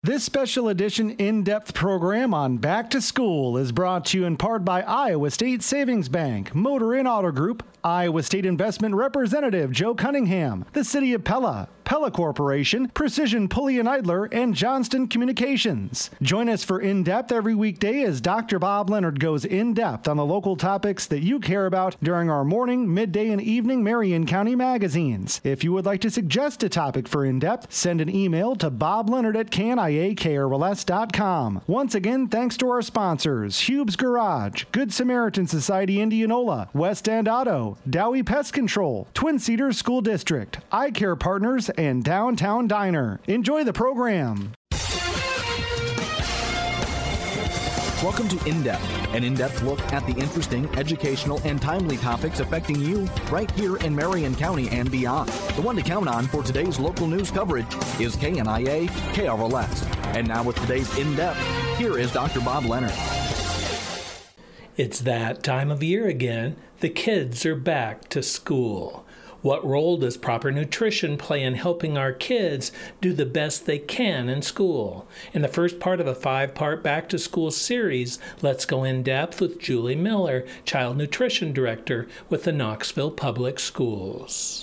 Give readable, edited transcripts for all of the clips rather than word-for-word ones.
This special edition in-depth program on Back to School is brought to you in part by Iowa State Savings Bank, Motor Inn Auto Group, Iowa State Investment Representative Joe Cunningham, the City of Pella, Pella Corporation, Precision Pulley and Idler, and Johnston Communications. Join us for In-Depth every weekday as Dr. Bob Leonard goes in-depth on the local topics that you care about during our morning, midday, and evening Marion County magazines. If you would like to suggest a topic for In-Depth, send an email to bobleonard@kniakrls.com. Once again, thanks to our sponsors, Hube's Garage, Good Samaritan Society Indianola, West End Auto, Dowie Pest Control, Twin Cedars School District, Eye Care Partners, and Downtown Diner. Enjoy the program. Welcome to In-Depth, an in-depth look at the interesting, educational, and timely topics affecting you right here in Marion County and beyond. The one to count on for today's local news coverage is KNIA KRLS. And now with today's In-Depth, here is Dr. Bob Leonard. It's that time of year again. The kids are back to school. What role does proper nutrition play in helping our kids do the best they can in school? In the first part of a 5-part Back to School series, let's go in depth with Julie Miller, Child Nutrition Director with the Knoxville Public Schools.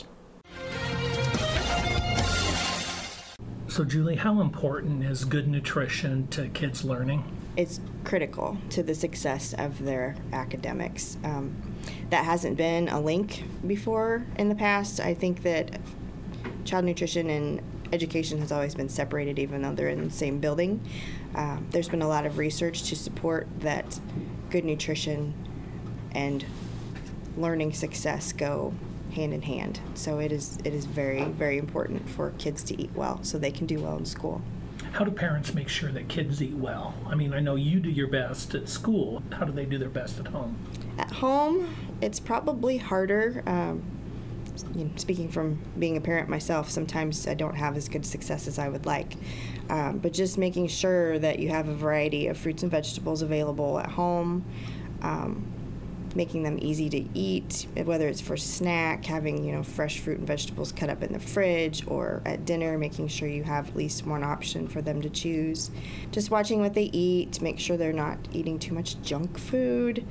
So Julie, how important is good nutrition to kids' learning? It's critical to the success of their academics. That hasn't been a link before in the past. I think that child nutrition and education has always been separated, even though they're in the same building. There's been a lot of research to support that good nutrition and learning success go hand in hand. So it is very, very important for kids to eat well so they can do well in school. How do parents make sure that kids eat well? I mean, I know you do your best at school. How do they do their best at home? At home, it's probably harder. Speaking from being a parent myself, sometimes I don't have as good success as I would like. But just making sure that you have a variety of fruits and vegetables available at home, making them easy to eat, whether it's for snack, having fresh fruit and vegetables cut up in the fridge, or at dinner, making sure you have at least one option for them to choose. Just watching what they eat, make sure they're not eating too much junk food,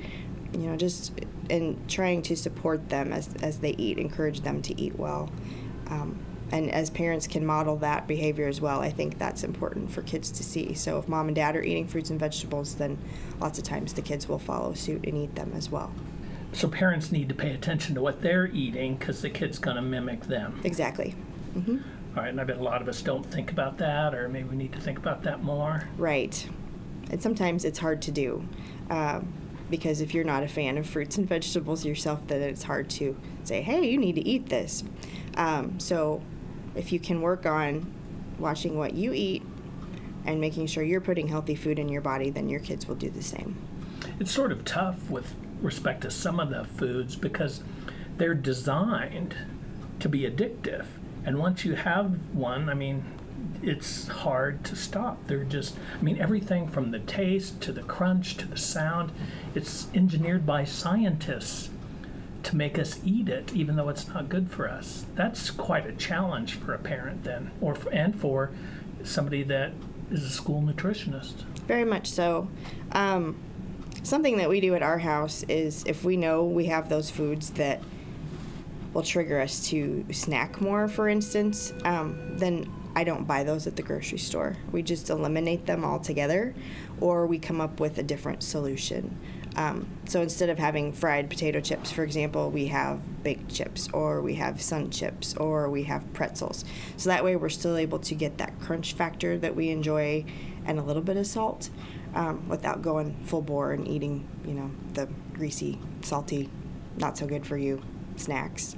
and trying to support them as they eat, encourage them to eat well. And as parents can model that behavior as well, I think that's important for kids to see. So if mom and dad are eating fruits and vegetables, then lots of times the kids will follow suit and eat them as well. So parents need to pay attention to what they're eating because the kid's going to mimic them. Exactly. Mm-hmm. All right, and I bet a lot of us don't think about that, or maybe we need to think about that more. Right. And sometimes it's hard to do. Because if you're not a fan of fruits and vegetables yourself, then it's hard to say, hey, you need to eat this. So if you can work on watching what you eat and making sure you're putting healthy food in your body, then your kids will do the same. It's sort of tough with respect to some of the foods because they're designed to be addictive. And once you have one, it's hard to stop. They're just, everything from the taste to the crunch to the sound, it's engineered by scientists to make us eat it, even though it's not good for us. That's quite a challenge for a parent then, and for somebody that is a school nutritionist. Very much so. Something that we do at our house is if we know we have those foods that will trigger us to snack more, for instance, then I don't buy those at the grocery store. We just eliminate them altogether, or we come up with a different solution. So instead of having fried potato chips, for example, we have baked chips, or we have sun chips, or we have pretzels. So that way we're still able to get that crunch factor that we enjoy and a little bit of salt without going full bore and eating, the greasy, salty, not so good for you snacks.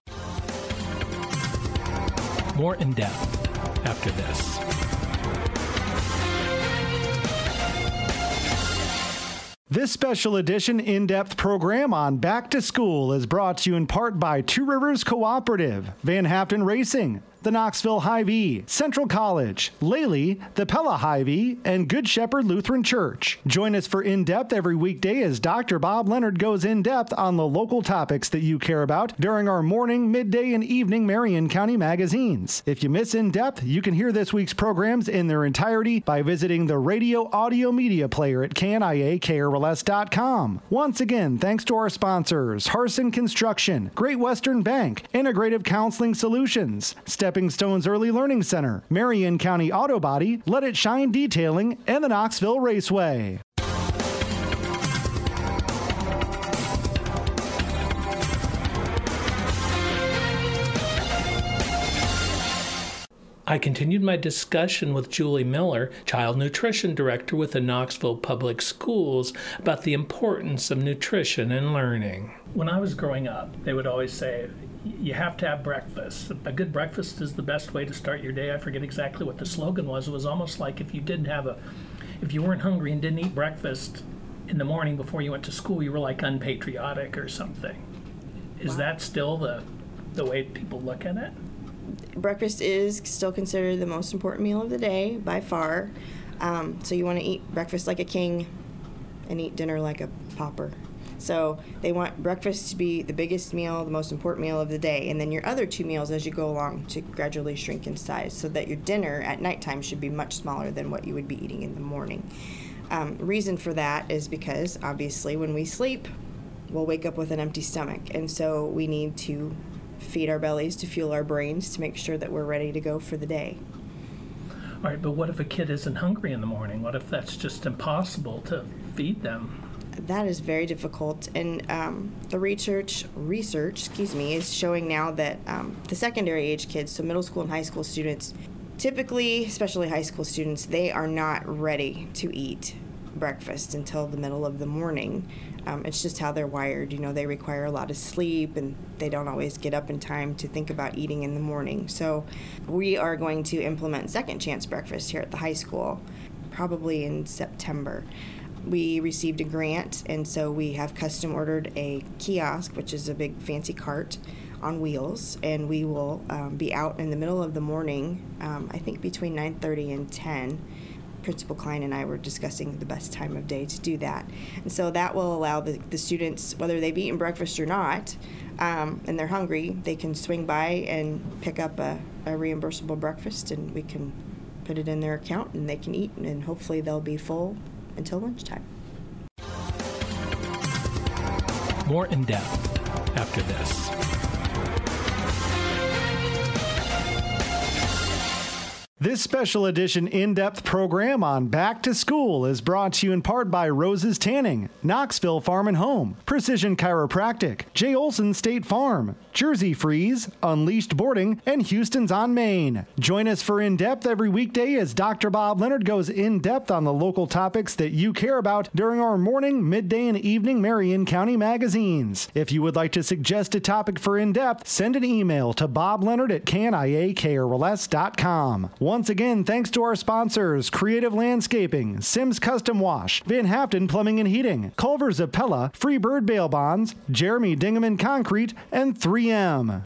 More in depth after this. This special edition in-depth program on Back to School is brought to you in part by Two Rivers Cooperative, Van Haften Racing, the Knoxville Hy-Vee, Central College, Lely, the Pella Hy-Vee, and Good Shepherd Lutheran Church. Join us for In Depth every weekday as Dr. Bob Leonard goes in depth on the local topics that you care about during our morning, midday, and evening Marion County magazines. If you miss In Depth, you can hear this week's programs in their entirety by visiting the radio audio media player at KNIAKRLS.com. Once again, thanks to our sponsors, Harson Construction, Great Western Bank, Integrative Counseling Solutions, Stepping Stones Early Learning Center, Marion County Auto Body, Let It Shine Detailing, and the Knoxville Raceway. I continued my discussion with Julie Miller, Child Nutrition Director with the Knoxville Public Schools, about the importance of nutrition and learning. When I was growing up, they would always say, you have to have breakfast. A good breakfast is the best way to start your day. I forget exactly what the slogan was. It was almost like if you weren't hungry and didn't eat breakfast in the morning before you went to school, you were like unpatriotic or something. Is that still the way people look at it? Breakfast is still considered the most important meal of the day by far. So you want to eat breakfast like a king and eat dinner like a pauper. So they want breakfast to be the biggest meal, the most important meal of the day, and then your other two meals as you go along to gradually shrink in size, so that your dinner at nighttime should be much smaller than what you would be eating in the morning. Reason for that is because obviously when we sleep, we'll wake up with an empty stomach, and so we need to feed our bellies to fuel our brains to make sure that we're ready to go for the day. All right, but what if a kid isn't hungry in the morning? What if that's just impossible to feed them? That is very difficult, and the research, is showing now that the secondary age kids, so middle school and high school students, typically, especially high school students, they are not ready to eat breakfast until the middle of the morning. It's just how they're wired. You know, they require a lot of sleep, and they don't always get up in time to think about eating in the morning. So we are going to implement second chance breakfast here at the high school, probably in September. We received a grant, and so we have custom ordered a kiosk, which is a big fancy cart on wheels, and we will be out in the middle of the morning, I think between 9:30 and 10. Principal Klein and I were discussing the best time of day to do that. And so that will allow the students, whether they've eaten breakfast or not, and they're hungry, they can swing by and pick up a reimbursable breakfast, and we can put it in their account, and they can eat, and hopefully they'll be full until lunchtime. More in depth after this. This special edition in-depth program on Back to School is brought to you in part by Rose's Tanning, Knoxville Farm and Home, Precision Chiropractic, J. Olson State Farm, Jersey Freeze, Unleashed Boarding, and Houston's on Main. Join us for In-Depth every weekday as Dr. Bob Leonard goes in-depth on the local topics that you care about during our morning, midday, and evening Marion County magazines. If you would like to suggest a topic for In-Depth, send an email to bobleonard@kniakrls.com. Once again, thanks to our sponsors, Creative Landscaping, Sims Custom Wash, Van Haften Plumbing and Heating, Culver's of Pella, Freebird Bail Bonds, Jeremy Dingaman Concrete, and 3M.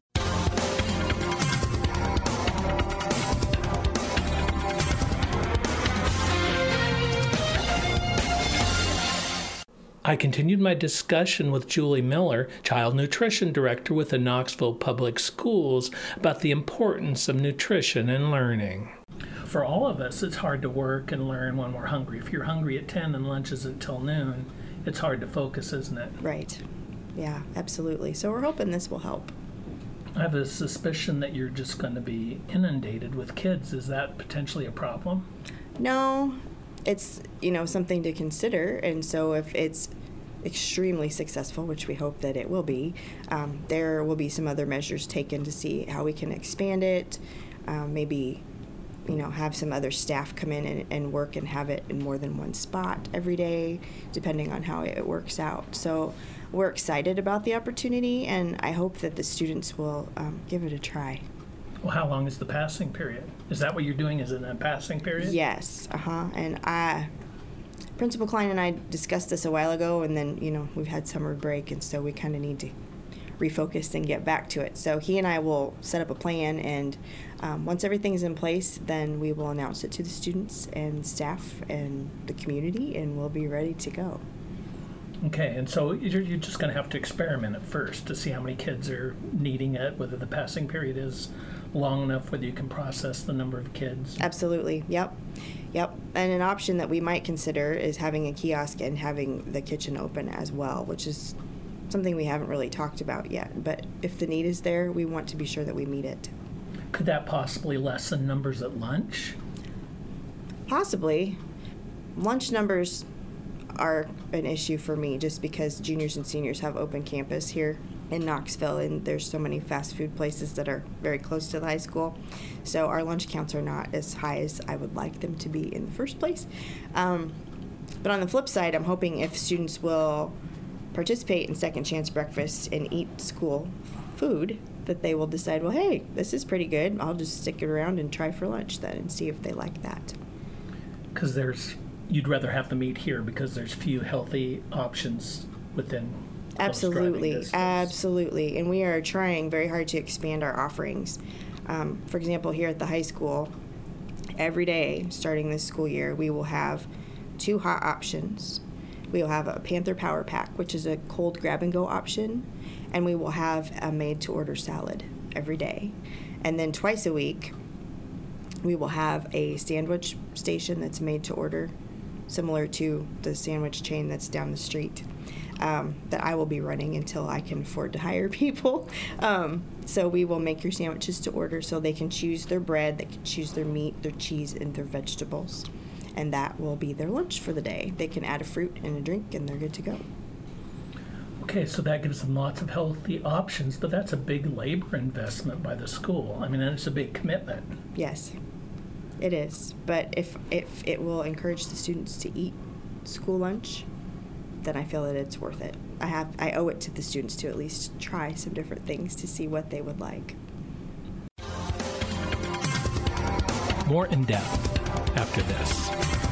I continued my discussion with Julie Miller, Child Nutrition Director with the Knoxville Public Schools, about the importance of nutrition and learning. For all of us, it's hard to work and learn when we're hungry. If you're hungry at 10 and lunch is until noon, it's hard to focus, isn't it? Right. Yeah, absolutely. So we're hoping this will help. I have a suspicion that you're just going to be inundated with kids. Is that potentially a problem? No, it's, something to consider. And so if it's extremely successful, which we hope that it will be, there will be some other measures taken to see how we can expand it, maybe have some other staff come in and work and have it in more than one spot every day, depending on how it works out. So we're excited about the opportunity, and I hope that the students will give it a try. Well, how long is the passing period? Is that what you're doing? Is it a passing period? Yes, And Principal Klein and I discussed this a while ago, and then, we've had summer break, and so we kind of need to refocus and get back to it. So he and I will set up a plan and Once everything's in place, then we will announce it to the students and staff and the community, and we'll be ready to go. Okay, and so you're just going to have to experiment at first to see how many kids are needing it, whether the passing period is long enough, whether you can process the number of kids. Absolutely. Yep. And an option that we might consider is having a kiosk and having the kitchen open as well, which is something we haven't really talked about yet. But if the need is there, we want to be sure that we meet it. Could that possibly lessen numbers at lunch? Possibly. Lunch numbers are an issue for me just because juniors and seniors have open campus here in Knoxville, and there's so many fast food places that are very close to the high school. So our lunch counts are not as high as I would like them to be in the first place. But on the flip side, I'm hoping if students will participate in Second Chance Breakfast and eat school food, that they will decide, well, hey, this is pretty good. I'll just stick it around and try for lunch then and see if they like that. Because you'd rather have them eat here because there's few healthy options within close driving distance. Absolutely. And we are trying very hard to expand our offerings. For example, here at the high school, every day starting this school year, we will have 2 hot options. We will have a Panther Power Pack, which is a cold grab-and-go option, and we will have a made-to-order salad every day. And then twice a week, we will have a sandwich station that's made to order, similar to the sandwich chain that's down the street, that I will be running until I can afford to hire people. So we will make your sandwiches to order so they can choose their bread, they can choose their meat, their cheese, and their vegetables. And that will be their lunch for the day. They can add a fruit and a drink, and they're good to go. Okay, so that gives them lots of healthy options, but that's a big labor investment by the school. I mean, and it's a big commitment. Yes, it is. But if it will encourage the students to eat school lunch, then I feel that it's worth it. I owe it to the students to at least try some different things to see what they would like. More in depth after this.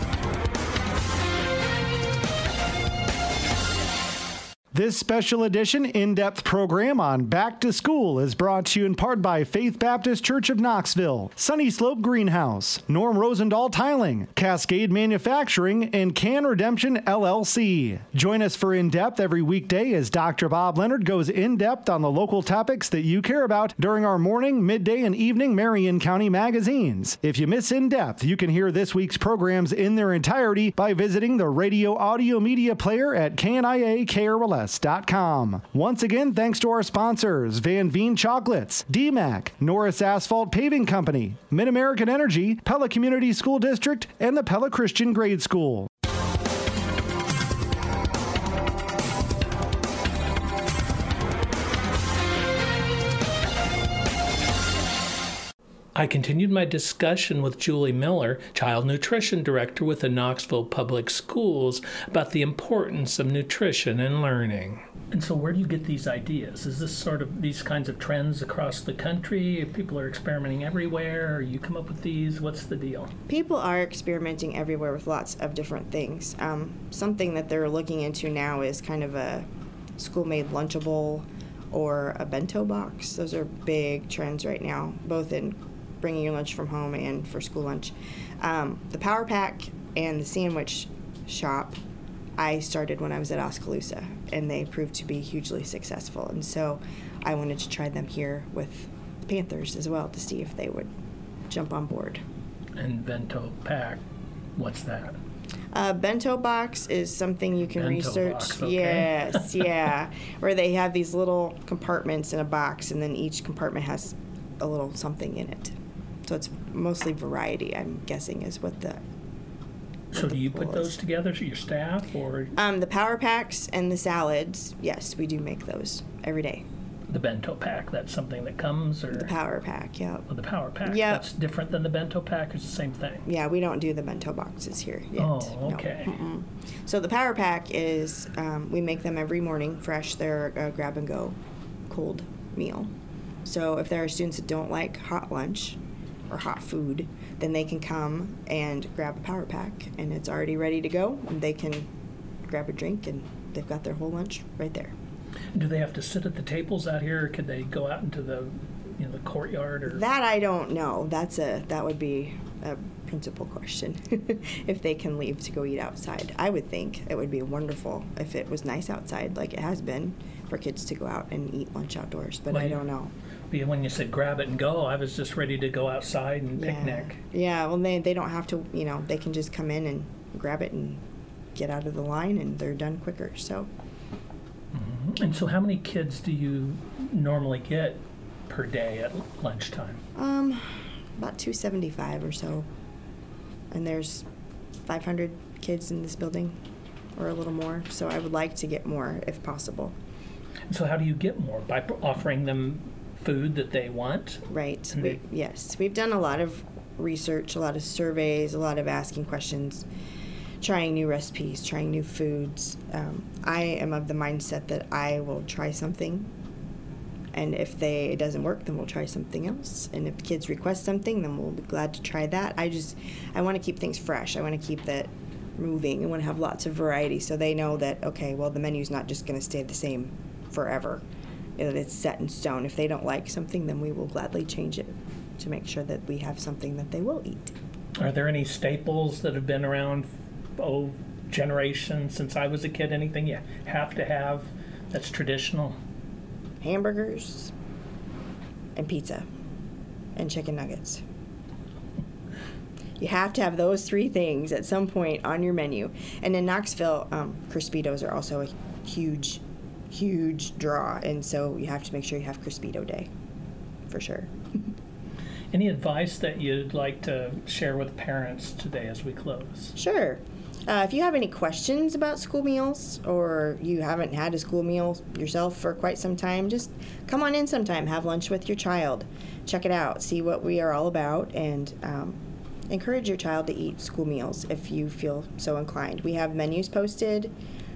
This special edition in-depth program on Back to School is brought to you in part by Faith Baptist Church of Knoxville, Sunny Slope Greenhouse, Norm Rosendahl Tiling, Cascade Manufacturing, and Can Redemption LLC. Join us for In-Depth every weekday as Dr. Bob Leonard goes in-depth on the local topics that you care about during our morning, midday, and evening Marion County magazines. If you miss In-Depth, you can hear this week's programs in their entirety by visiting the radio audio media player at KNIA-KRLS.com. Once again, thanks to our sponsors, Van Veen Chocolates, DMAC, Norris Asphalt Paving Company, Mid-American Energy, Pella Community School District, and the Pella Christian Grade School. I continued my discussion with Julie Miller, Child Nutrition Director with the Knoxville Public Schools, about the importance of nutrition and learning. And so where do you get these ideas? Is this sort of these kinds of trends across the country? People are experimenting everywhere, or you come up with these? What's the deal? People are experimenting everywhere with lots of different things. Something that they're looking into now is kind of a school-made Lunchable or a bento box. Those are big trends right now, both in bringing your lunch from home and for school lunch. The Power Pack and the sandwich shop I started when I was at Oskaloosa, and they proved to be hugely successful. And so I wanted to try them here with the Panthers as well to see if they would jump on board. And bento pack, what's that? Bento box is something you can Bento research. box, okay. Yes, yeah. Where they have these little compartments in a box, and then each compartment has a little something in it. So it's mostly variety, I'm guessing, is what the... So do you put those together to your staff, or? The Power Packs and the salads, yes, we do make those every day. The bento pack, that's something that comes, or? The Power Pack, yeah. Oh, the Power Pack. Yep. That's different than the bento pack, or it's the same thing? Yeah, we don't do the bento boxes here yet. Oh, okay. No. So the Power Pack is, we make them every morning fresh. They're a grab-and-go cold meal. So if there are students that don't like hot lunch or hot food, then they can come and grab a Power Pack, and it's already ready to go, and they can grab a drink, and they've got their whole lunch right there. Do they have to sit at the tables out here, or could they go out into the the courtyard? Or That I don't know. That would be a principal question. If they can leave to go eat outside. I would think it would be wonderful if it was nice outside, like it has been, for kids to go out and eat lunch outdoors, but I don't know. When you said grab it and go, I was just ready to go outside and picnic. Yeah, well, they don't have to, they can just come in and grab it and get out of the line, and they're done quicker, so. Mm-hmm. And so how many kids do you normally get per day at lunchtime? About 275 or so. And there's 500 kids in this building, or a little more, so I would like to get more if possible. And so how do you get more? By offering them food that they want? Right. Yes. We've done a lot of research, a lot of surveys, a lot of asking questions, trying new recipes, trying new foods. I am of the mindset that I will try something, and if it doesn't work, then we'll try something else. And if the kids request something, then we'll be glad to try that. I want to keep things fresh. I want to keep that moving. I want to have lots of variety so they know that, okay, well, the menu's not just going to stay the same forever. It's set in stone. If they don't like something, then we will gladly change it to make sure that we have something that they will eat. Are there any staples that have been around, generations since I was a kid? Anything you have to have that's traditional? Hamburgers and pizza and chicken nuggets. You have to have those three things at some point on your menu. And in Knoxville, Crispitos are also a huge draw, and so you have to make sure you have Crispito Day, for sure. Any advice that you'd like to share with parents today as we close? Sure. If you have any questions about school meals, or you haven't had a school meal yourself for quite some time, just come on in sometime, have lunch with your child, check it out, see what we are all about, and encourage your child to eat school meals if you feel so inclined. We have menus posted,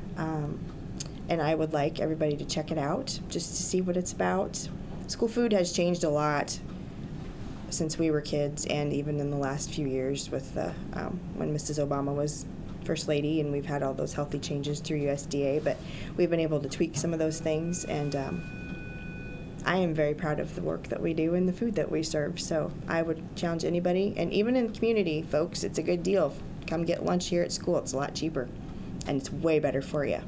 and I would like everybody to check it out just to see what it's about. School food has changed a lot since we were kids, and even in the last few years with when Mrs. Obama was First Lady, and we've had all those healthy changes through USDA, but we've been able to tweak some of those things, and I am very proud of the work that we do and the food that we serve. So I would challenge anybody, and even in the community, folks, it's a good deal. Come get lunch here at school. It's a lot cheaper, and it's way better for you.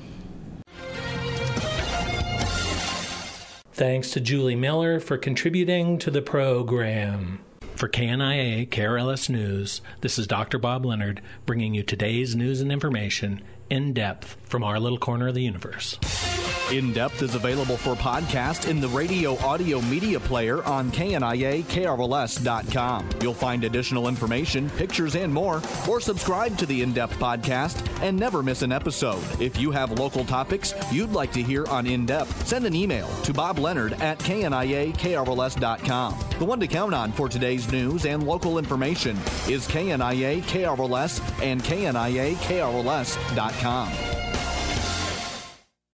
Thanks to Julie Miller for contributing to the program. For KNIA KRLS News, this is Dr. Bob Leonard bringing you today's news and information in depth from our little corner of the universe. In Depth is available for podcast in the radio audio media player on KNIA-KRLS.com. You'll find additional information, pictures, and more, or subscribe to the In Depth podcast and never miss an episode. If you have local topics you'd like to hear on In Depth, send an email to bobleonard@KNIA-KRLS.com. The one to count on for today's news and local information is KNIA-KRLS and KNIA-KRLS.com.